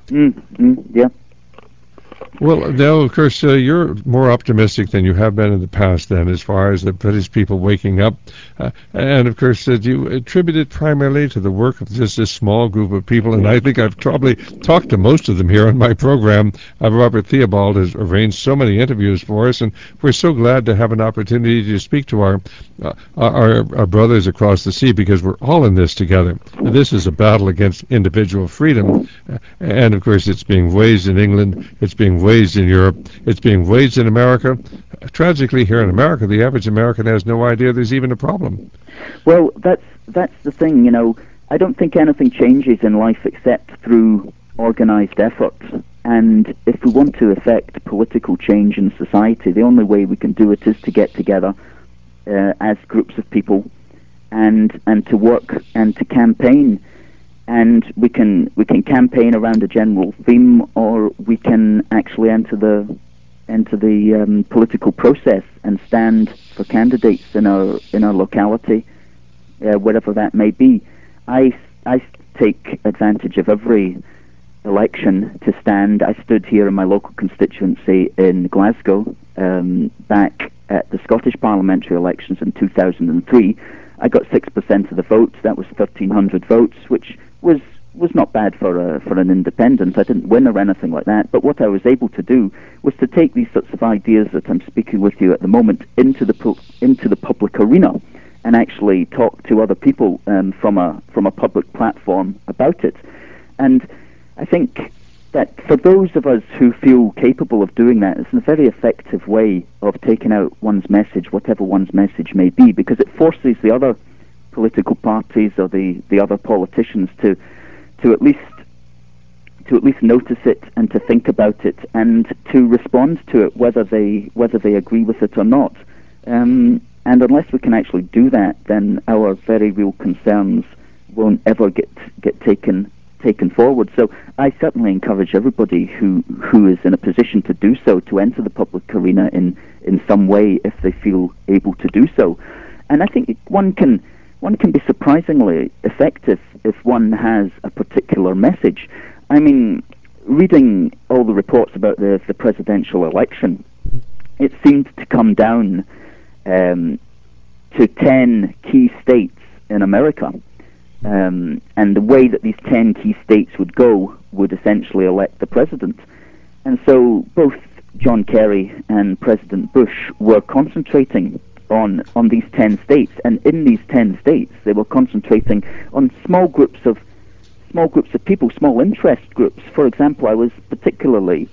Yeah. Well, now, of course, you're more optimistic than you have been in the past, then, as far as the British people waking up. And, of course, do you attribute it primarily to the work of just this small group of people? And I think I've probably talked to most of them here on my program. Robert Theobald has arranged so many interviews for us, and we're so glad to have an opportunity to speak to our brothers across the sea, because we're all in this together. This is a battle against individual freedom, and, of course, it's being waged in England. It's being waged in Europe. It's being waged in America. Tragically, here in America, the average American has no idea there's even a problem. Well, that's the thing, I don't think anything changes in life except through organized effort. And if we want to effect political change in society, the only way we can do it is to get together as groups of people and to work and to campaign. And we can campaign around a general theme, or we can actually enter the political process and stand for candidates in our locality, whatever that may be. I take advantage of every election to stand. I stood here in my local constituency in Glasgow back at the Scottish parliamentary elections in 2003. I got 6% of the votes. That was 1,300 votes, which was not bad for an independent. I didn't win or anything like that, but what I was able to do was to take these sorts of ideas that I'm speaking with you at the moment into the public arena, and actually talk to other people from a public platform about it. And I think that for those of us who feel capable of doing that, it's a very effective way of taking out one's message, whatever one's message may be, because it forces the other political parties or the other politicians to at least notice it and to think about it and to respond to it, whether they agree with it or not. And unless we can actually do that, then our very real concerns won't ever get taken forward. So I certainly encourage everybody who is in a position to do so to enter the public arena in some way if they feel able to do so. And I think one can be surprisingly effective if one has a particular message. I mean, reading all the reports about the presidential election, it seemed to come down to 10 key states in America. And the way that these 10 key states would go would essentially elect the president. And so both John Kerry and President Bush were concentrating on these 10 states, and in these 10 states they were concentrating on small groups of people, small interest groups. For example, I was particularly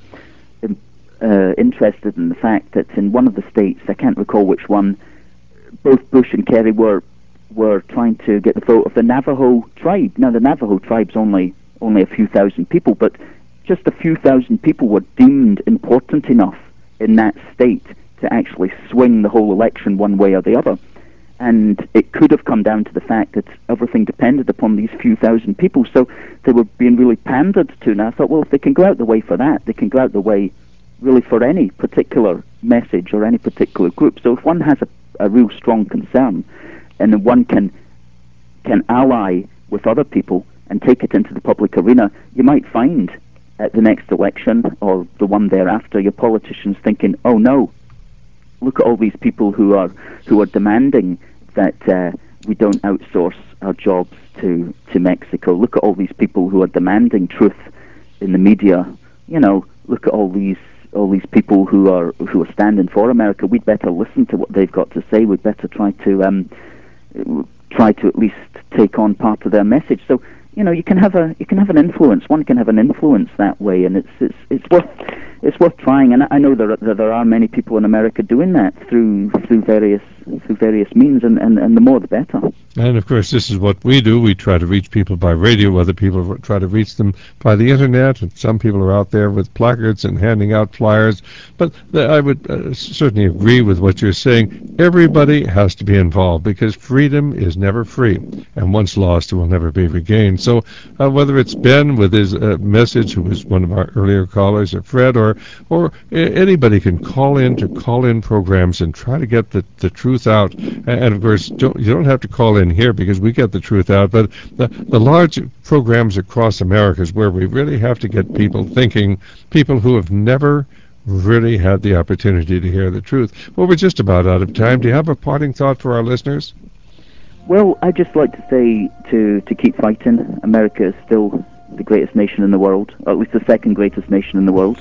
interested in the fact that in one of the states, I can't recall which one, both Bush and Kerry were trying to get the vote of the Navajo tribe. Now, the Navajo tribe's only a few thousand people, but just a few thousand people were deemed important enough in that state to actually swing the whole election one way or the other. And it could have come down to the fact that everything depended upon these few thousand people, so they were being really pandered to. And I thought, well, if they can go out the way for that, they can go out the way really for any particular message or any particular group. So if one has a real strong concern, and one can ally with other people and take it into the public arena, you might find at the next election or the one thereafter, your politicians thinking, oh no, look at all these people who are demanding that we don't outsource our jobs to Mexico. Look at all these people who are demanding truth in the media. Look at all these people who are standing for America. We'd better listen to what they've got to say. We'd better try to at least take on part of their message. So you can have an influence. One can have an influence that way, and it's worth trying. And I know there are many people in America doing that through various means, and the more the better. And of course, this is what we do. We try to reach people by radio. Other people try to reach them by the internet. And some people are out there with placards and handing out flyers. But I would certainly agree with what you're saying. Everybody has to be involved, because freedom is never free, and once lost, it will never be regained. So whether it's Ben with his message, who was one of our earlier callers, or Fred, or anybody can call in programs and try to get the truth out. And of course, you don't have to call in in here because we get the truth out. But the large programs across America is where we really have to get people thinking, people who have never really had the opportunity to hear the truth. Well, we're just about out of time. Do you have a parting thought for our listeners? Well, I'd just like to say to keep fighting. America is still the greatest nation in the world, or at least the second greatest nation in the world.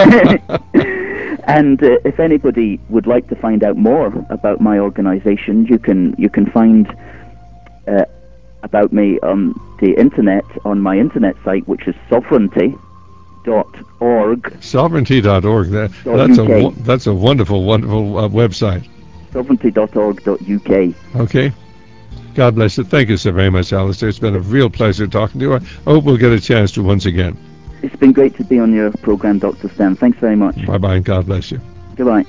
And if anybody would like to find out more about my organization, you can find about me on the internet, on my internet site, which is sovereignty.org. Sovereignty.org. That's a wonderful website. Sovereignty.org.uk. Okay. God bless you. Thank you so very much, Alistair. It's been a real pleasure talking to you. I hope we'll get a chance to once again. It's been great to be on your program, Dr. Stan. Thanks very much. Bye-bye, and God bless you. Goodbye.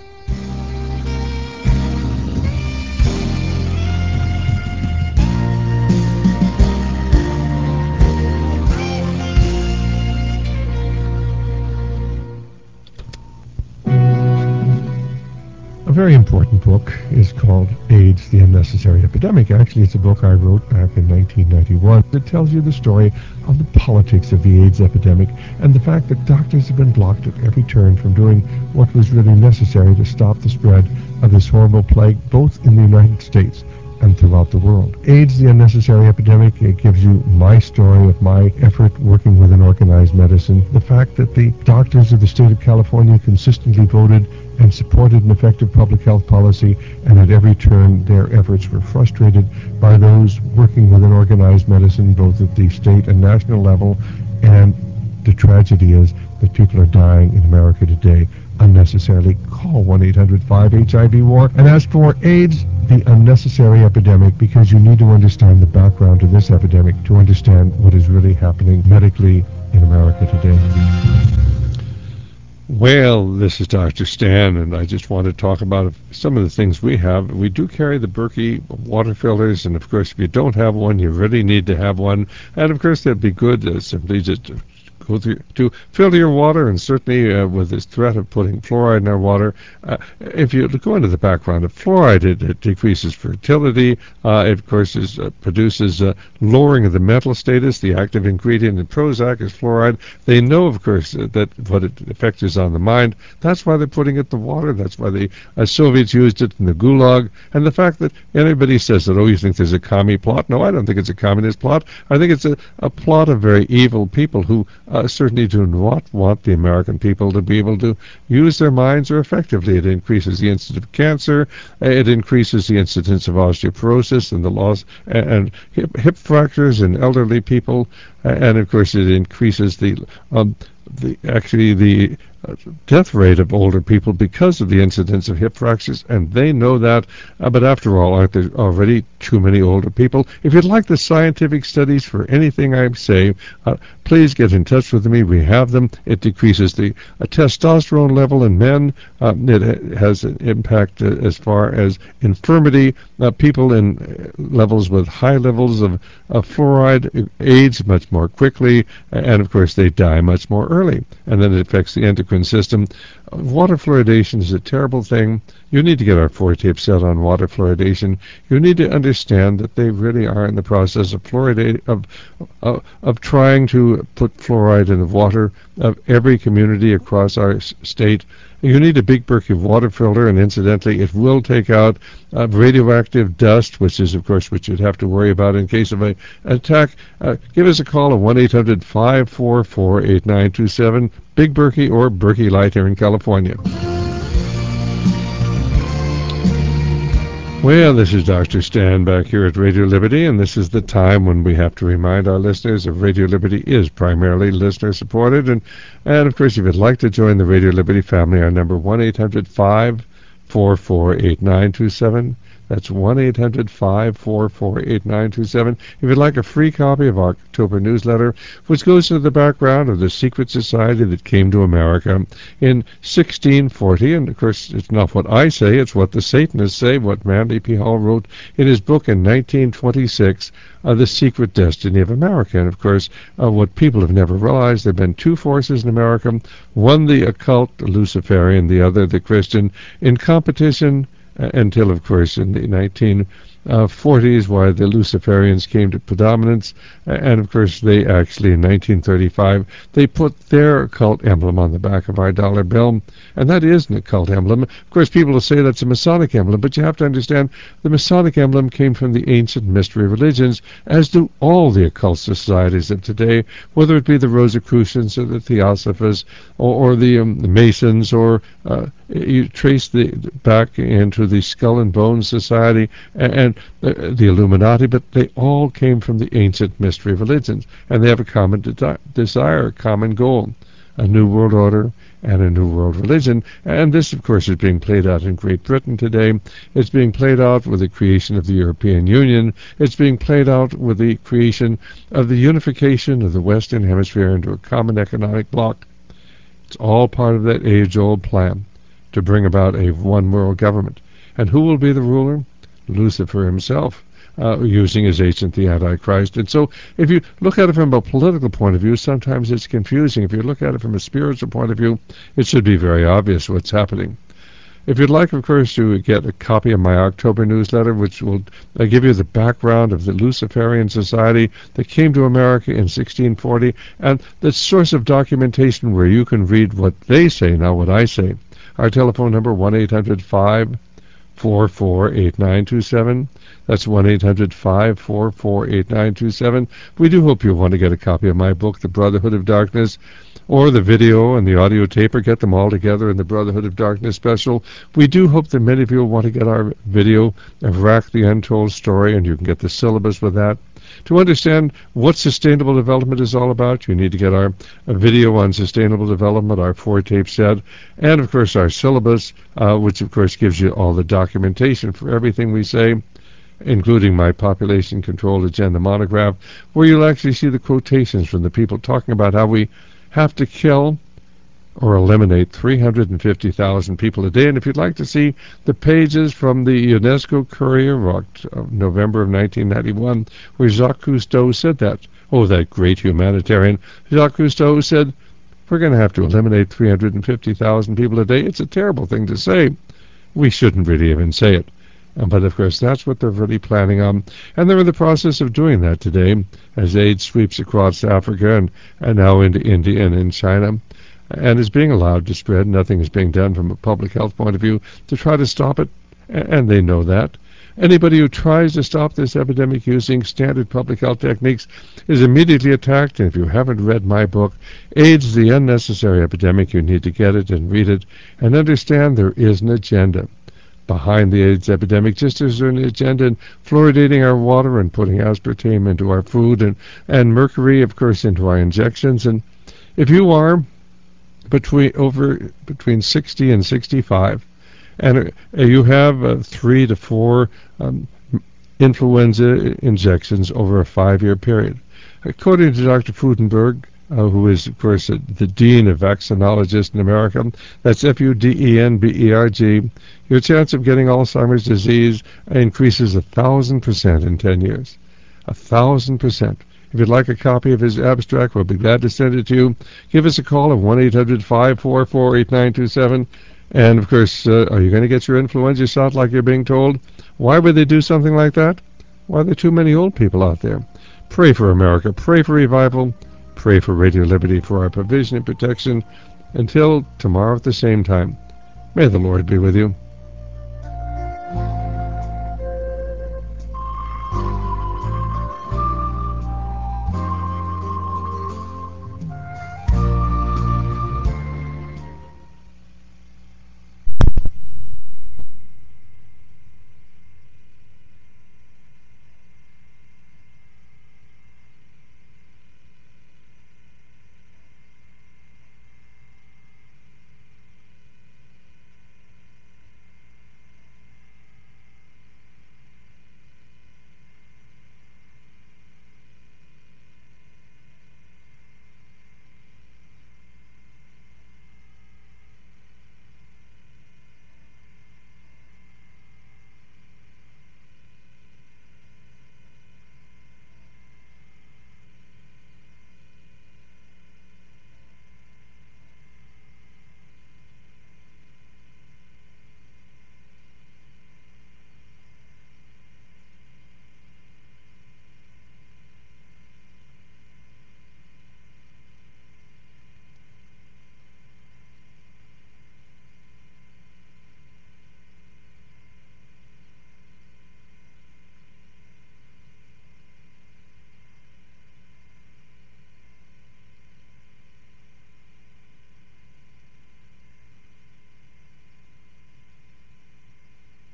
A very important book is called AIDS, the Unnecessary Epidemic. Actually, it's a book I wrote back in 1991. It tells you the story of the politics of the AIDS epidemic and the fact that doctors have been blocked at every turn from doing what was really necessary to stop the spread of this horrible plague, both in the United States and throughout the world. AIDS, the Unnecessary Epidemic, it gives you my story of my effort working within organized medicine, the fact that the doctors of the state of California consistently voted and supported an effective public health policy, and at every turn their efforts were frustrated by those working within organized medicine, both at the state and national level, and the tragedy is that people are dying in America today unnecessarily. Call 1-800-5-HIV-WAR and ask for AIDS, the Unnecessary Epidemic, because you need to understand the background to this epidemic to understand what is really happening medically in America today. Well, this is Dr. Stan, and I just want to talk about some of the things we have. We do carry the Berkey water filters, and of course, if you don't have one, you really need to have one. And of course, that'd be good simply just go through to filter your water, and certainly with this threat of putting fluoride in our water, if you go into the background of fluoride, it decreases fertility. It, of course, produces lowering of the mental status. The active ingredient in Prozac is fluoride. They know, of course, that what it effect is on the mind. That's why they're putting it in the water. That's why the Soviets used it in the Gulag. And the fact that anybody says that, oh, you think there's a commie plot? No, I don't think it's a communist plot. I think it's a plot of very evil people who certainly do not want the American people to be able to use their minds or effectively. It increases the incidence of cancer. It increases the incidence of osteoporosis and the loss and hip fractures in elderly people. And of course, it increases the death rate of older people because of the incidence of hip fractures, and they know that. But after all, aren't there already too many older people? If you'd like the scientific studies for anything I say, please get in touch with me. We have them. It decreases the testosterone level in men. It has an impact as far as infirmity. People in levels with high levels of fluoride age much more quickly, and of course they die much more early. And then it affects the endocrine system. Water fluoridation is a terrible thing. You need to get our 4-tape set on water fluoridation. You need to understand that they really are in the process of of trying to put fluoride in the water of every community across our state. You need a big Berkey water filter, and incidentally, it will take out radioactive dust, which is, of course, what you'd have to worry about in case of an attack. Give us a call at 1-800-544-8927, Big Berkey or Berkey Light here in California. Well, this is Dr. Stan back here at Radio Liberty, and this is the time when we have to remind our listeners that Radio Liberty is primarily listener-supported. And of course, if you'd like to join the Radio Liberty family, our number 1-800-544-8927. That's 1-800-544-8927. If you'd like a free copy of our October newsletter, which goes to the background of the secret society that came to America in 1640, and of course it's not what I say, it's what the Satanists say, what Manly P. Hall wrote in his book in 1926, The Secret Destiny of America. And of course, what people have never realized, there have been two forces in America, one the occult, the Luciferian, the other the Christian, in competition until, of course, in the 40s, why the Luciferians came to predominance, and of course they actually in 1935 they put their occult emblem on the back of our dollar bill, and that is an occult emblem. Of course, people will say that's a Masonic emblem, but you have to understand the Masonic emblem came from the ancient mystery religions, as do all the occult societies of today, whether it be the Rosicrucians or the Theosophists or the Masons, or you trace back into the Skull and Bones Society and the Illuminati, but they all came from the ancient mystery religions, and they have a common desire, a common goal, a new world order and a new world religion. And this, of course, is being played out in Great Britain today. It's being played out with the creation of the European Union. It's being played out with the creation of the unification of the Western Hemisphere into a common economic bloc. It's all part of that age-old plan to bring about a one-world government. And who will be the ruler? Lucifer himself, using his agent, the Antichrist. And so if you look at it from a political point of view, sometimes it's confusing. If you look at it from a spiritual point of view, it should be very obvious what's happening. If you'd like, of course, to get a copy of my October newsletter, which will give you the background of the Luciferian Society that came to America in 1640, and the source of documentation where you can read what they say, not what I say. Our telephone number, 1-800-544-8927. That's 1-800-544-8927. We do hope you'll want to get a copy of my book, The Brotherhood of Darkness, or the video and the audio tape, or get them all together in the Brotherhood of Darkness special. We do hope that many of you will want to get our video of Rack the Untold Story, and you can get the syllabus with that. To understand what sustainable development is all about, you need to get our video on sustainable development, our 4-tape set, and of course our syllabus, which of course gives you all the documentation for everything we say, including my population control agenda monograph, where you'll actually see the quotations from the people talking about how we have to kill or eliminate 350,000 people a day. And if you'd like to see the pages from the UNESCO Courier of November of 1991, where Jacques Cousteau said that, that great humanitarian, Jacques Cousteau said, we're going to have to eliminate 350,000 people a day. It's a terrible thing to say. We shouldn't really even say it. But of course, that's what they're really planning on. And they're in the process of doing that today, as AIDS sweeps across Africa and now into India and in China, and is being allowed to spread. Nothing is being done from a public health point of view to try to stop it, and they know that. Anybody who tries to stop this epidemic using standard public health techniques is immediately attacked. And if you haven't read my book, AIDS, the Unnecessary Epidemic, you need to get it and read it and understand there is an agenda behind the AIDS epidemic, just as there's an agenda in fluoridating our water and putting aspartame into our food and mercury, of course, into our injections. And if you are between 60 and 65, and you have 3 to 4 influenza injections over a 5-year period. According to Dr. Fudenberg, who is, of course, the Dean of Vaccinologists in America, that's Fudenberg, your chance of getting Alzheimer's disease increases 1,000% in 10 years. 1,000%. If you'd like a copy of his abstract, we'll be glad to send it to you. Give us a call at 1-800-544-8927. And, of course, are you going to get your influenza shot like you're being told? Why would they do something like that? Why are there too many old people out there? Pray for America. Pray for revival. Pray for Radio Liberty for our provision and protection. Until tomorrow at the same time, may the Lord be with you.